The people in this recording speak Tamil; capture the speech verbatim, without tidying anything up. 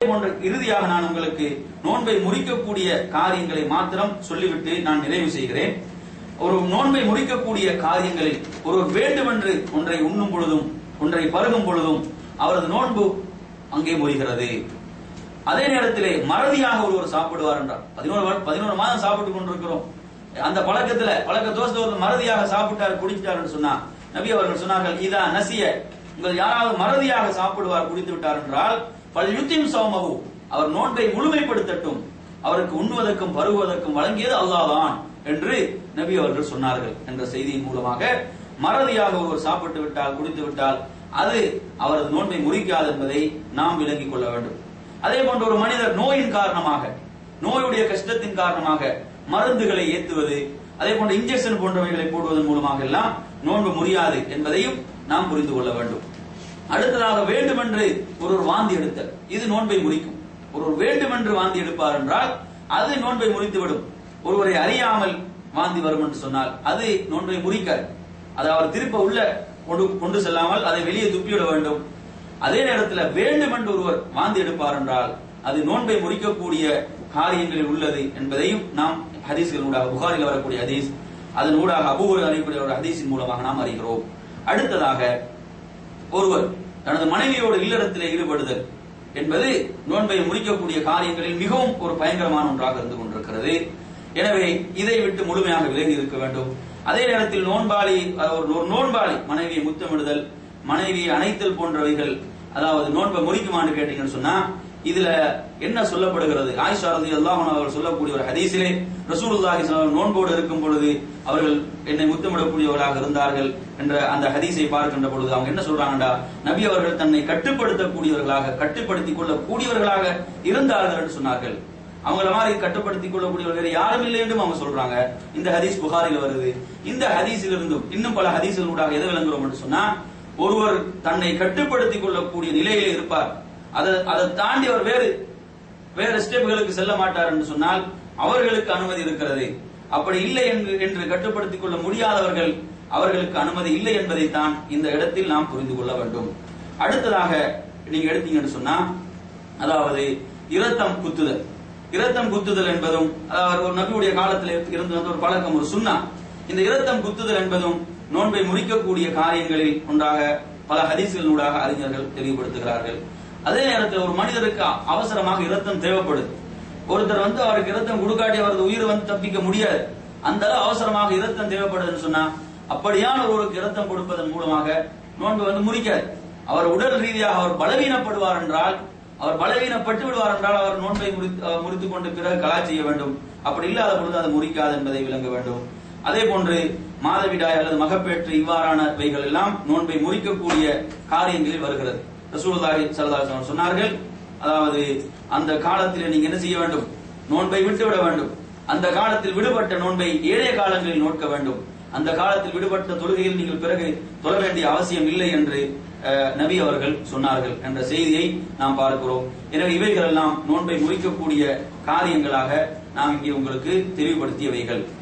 போன்ற இறுதியாக நான் உங்களுக்கு நோன்பை முறிக்கக்கூடிய காரியங்களை மாத்திரம் சொல்லிவிட்டு நான் நிறைவு செய்கிறேன். ஒரு நோன்பை முறிக்கக்கூடிய காரியங்களில் ஒரு வேண்டுமென்று ஒன்றை உண்ணும் பொழுதும் ஒன்றை பருகும் பொழுதும் அவரது நோன்பு அங்கே முறிகிறது. அதே நேரத்திலே மறதியாக ஒருவர் சாப்பிடுவார் என்றார். பதினோரு பதினோரு மாதம் சாப்பிட்டுக் கொண்டிருக்கிறோம். அந்த பழக்கத்துல பழக்க தோஷத்தோடு மறதியாக சாப்பிட்டார், குடிச்சிட்டார் என்று சொன்னா நபி அவர்கள் சொன்னார்கள், இதா நசிய, உங்கள் யாராவது மறதியாக சாப்பிடுவார், குடித்து விட்டார் என்றால் பல் யுத்திம் சௌமஹு, அவர் நோன்பை முழுமைப்படுத்தட்டும், அவருக்கு உண்ணுவதற்கும் பருகுவதற்கும் வழங்கியது அல்லாஹ்தான் என்று நபி அவர்கள் சொன்னார்கள் என்ற செய்தியின் மூலமாக மறதியாக ஒருவர் சாப்பிட்டு விட்டால், குடித்து விட்டால் அது அவரது நோன்பை முறிக்காது என்பதை நாம் விளங்கிக் கொள்ள வேண்டும். அதே போன்ற ஒரு மனிதர் நோயின் காரணமாக, நோயுடைய கஷ்டத்தின் காரணமாக மருந்துகளை ஏற்றுவது, அதே போன்ற இன்ஜெக்ஷன் போன்றவைகளை போடுவதன் மூலமாக எல்லாம் நோன்பு முறியாது என்பதையும் நாம் புரிந்து கொள்ள வேண்டும். அடுத்ததாக வேண்டுமென்று ஒருவர் வாந்தி எடுத்தல், இது நோன்பை முறிக்கும். ஒருவர் வேண்டுமென்று வாந்தி எடுப்பார் என்றால் அது நோன்பை முறித்துவிடும். ஒருவரை அறியாமல் வாந்தி வரும் என்று சொன்னால் அது நோன்பை முறிக்காது. அதை அவர் திருப்ப உள்ள கொண்டு செல்லாமல் அதை வெளியே துப்பிவிட வேண்டும். அதே நேரத்தில் வேண்டுமென்று ஒருவர் வாந்தி எடுப்பார் என்றால் அது நோன்பை முறிக்கக்கூடிய காரியங்களில் உள்ளது என்பதையும் நாம் ஹதீஸ்கள் ஊடாக, புகாரில் வரக்கூடிய ஹதீஸ், அதன் ஊடாக அபூ ஹுரைரா அறியக்கூடிய ஒரு ஹதீஸின் மூலமாக நாம் அறிகிறோம். அடுத்ததாக ஒருவர் தனது மனைவியோடு இல்லறத்திலே ஈடுபடுதல் என்பது நோன்பை முறிக்கக்கூடிய காரியங்களில் மிகவும் ஒரு பயங்கரமான ஒன்றாக இருந்து கொண்டிருக்கிறது. எனவே இதை விட்டு முழுமையாக விலகி இருக்க வேண்டும். அதே நேரத்தில் நோன்பாளி ஒரு நோன்பாளி மனைவியை முத்தமிடுதல், மனைவியை அணைத்தல் போன்றவைகள், அதாவது நோன்பை முறிக்குமான்னு கேட்டீங்கன்னு சொன்னா இதுல என்ன சொல்லப்படுகிறது? ஆயிஷா ரலியல்லாஹு அன்ஹா அவர்கள் சொல்லக்கூடிய ஒரு ஹதீஸிலே ரசூலுல்லாஹி ஸல்லல்லாஹு அலைஹி வஸல்லம் நோன்போடு இருக்கும் பொழுது அவர்கள் என்னை முத்தமிடக்கூடியவர்களாக இருந்தார்கள் என்ற அந்த ஹதீஸை பார்க்கின்ற பொழுது அவங்க என்ன சொல்றாங்கடா, நபி அவர்கள் தன்னை கட்டுப்படுத்தக்கூடியவர்களாக, கட்டுப்படுத்திக் கொள்ளக்கூடியவர்களாக இருந்தார்கள் என்று சொன்னார்கள். அவங்கள மாதிரி கட்டுப்படுத்திக் கொள்ளக்கூடியவர்கள் யாரும் இல்லை என்றும் அவங்க சொல்றாங்க. இந்த ஹதீஸ் புகாரில் வருது. இந்த ஹதீஸில் இருந்தும் இன்னும் பல ஹதீஸ்களூடாக எதை விளங்குறோம் என்று சொன்னா, ஒருவர் தன்னை கட்டுப்படுத்திக் கொள்ளக்கூடிய நிலையிலே இருப்பார், அதை அதை தாண்டி அவர் வேறு வேறு ஸ்டெப்களுக்கு செல்ல மாட்டார் என்று சொன்னால் அவர்களுக்கு அனுமதி இருக்கிறது. அப்படி இல்லை என்று என்று கட்டுப்படுத்திக் கொள்ள முடியாதவர்கள், அவர்களுக்கு அனுமதி இல்லை என்பதை தான் இந்த இடத்தில் நாம் புரிந்து கொள்ள வேண்டும். அடுத்ததாக நீங்க எடுத்தீங்கன்னு சொன்னா, அதாவது இரத்தம் குத்துதல். இரத்தம் குத்துதல் என்பதும் அதாவது ஒரு நபியுடைய காலத்தில் இருந்து வந்த ஒரு பழக்கம், ஒரு சுன்னா. இந்த இரத்தம் குத்துதல் என்பதும் நோன்பை முறிக்கக்கூடிய காரியங்களில் ஒன்றாக பல ஹதீஸ்களூடாக அறிஞர்கள் தெளிவுபடுத்துகிறார்கள். அதே நேரத்தில் ஒரு மனிதருக்கு அவசரமாக இரத்தம் தேவைப்படுது. ஒருத்தர் வந்து அவருக்கு இரத்தம் கொடுக்காட்டி அவரது உயிர் வந்து தப்பிக்க முடியாது, அந்த அளவு அவசரமாக இரத்தம் தேவைப்படுதுன்னு சொன்னா அப்படியான ஒருவருக்கு இரத்தம் கொடுப்பதன் மூலமாக நோன்பு வந்து முறிக்காது. அவர் உடல் ரீதியாக அவர் பலவீனப்படுவார் என்றால், அவர் பலவீனப்பட்டு விடுவார் என்றால் அவர் நோன்பை முறித்துக் கொண்டு பிறகு கலா செய்ய வேண்டும். அப்படி இல்லாத பொழுது அது முறிக்காது என்பதை விளங்க வேண்டும். அதே போன்று மாதவிடாய் அல்லது மகப்பேற்று இவ்வாறானவைகள் எல்லாம் நோன்பை முறிக்கக்கூடிய காரியங்களில் வருகிறது. ரசூலுல்லாஹி ஸல்லல்லாஹு அலைஹி வஸல்லம் சொன்னார்கள், அதாவது அந்த காலத்தில் நீங்க என்ன செய்ய வேண்டும்? நோன்பை விட்டுவிட வேண்டும். அந்த காலத்தில் விடுபட்ட நோன்பை ஏழைய காலங்களில் நோக்க வேண்டும். அந்த காலத்தில் விடுபட்ட தொழுகையில் நீங்கள் பிறகு தொழ வேண்டிய அவசியம் இல்லை என்று நபி அவர்கள் சொன்னார்கள் என்ற செய்தியை நாம் பார்க்கிறோம். எனவே இவைகள் எல்லாம் நோன்பை முறிக்கக்கூடிய காரியங்களாக நாம் இங்கே உங்களுக்கு தெளிவுபடுத்தியவைகள்.